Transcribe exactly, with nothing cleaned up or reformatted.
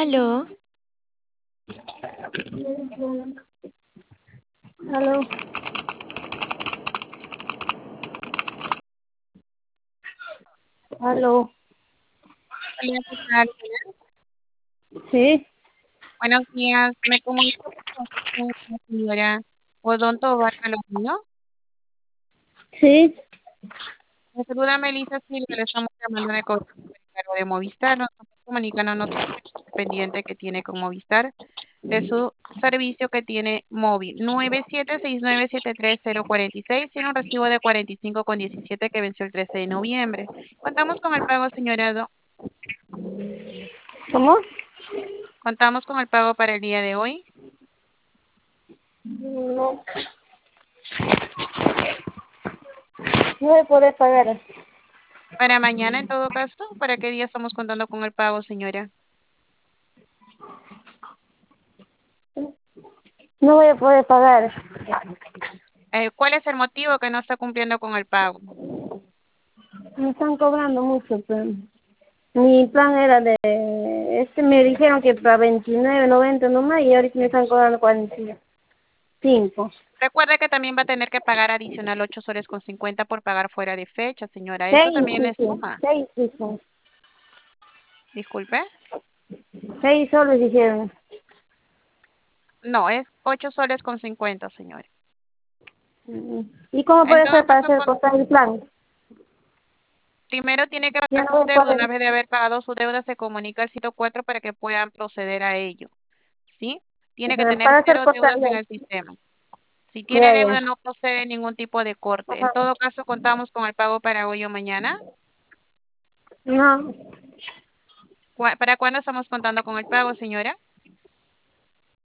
Aló, Aló, aló, Hola, ¿qué tal? sí, Buenos días. Me comunico con la señora Odonto Bárbara Lozano. sí, Me saluda Melissa Silva, le estamos llamando de cobertura de Movistar. Nos estamos comunicándonos pendiente que tiene con Movistar de su servicio que tiene móvil nueve siete seis nueve siete tres cero cuatro seis. Tiene un recibo de cuarenta y cinco con diecisiete que venció el trece de noviembre. Contamos con el pago, señora. Do- ¿cómo? Contamos con el pago para el día de hoy. No, no voy a poder pagar. Para mañana, en todo caso, ¿para qué día estamos contando con el pago, señora? No voy a poder pagar. Eh, ¿cuál es el motivo que no está cumpliendo con el pago? Me están cobrando mucho, pero mi plan era de, este me dijeron que para veintinueve noventa nomás y ahorita me están cobrando cuarenta y cinco. Recuerde que también va a tener que pagar adicional ocho soles con cincuenta por pagar fuera de fecha, señora. Eso Seis, también le dice, suma. seis, dice, Disculpe. seis soles dijeron. No, es ocho soles con cincuenta, señora. Mm, ¿Y cómo En puede todo ser para caso, hacer con- costar el plan? primero tiene que Ya pagar no su voy a deuda. Una poder. vez de haber pagado su deuda, se comunica al sitio cuatro para que puedan proceder a ello. ¿Sí? Tiene que tener Para hacer cero costar deudas ya. en el sistema. Si tiene Ya, deuda, ya. no procede ningún tipo de corte. En Ajá. todo caso, contamos con el pago para hoy o mañana. No, ¿Cuá- ¿Para cuándo estamos contando con el pago, señora?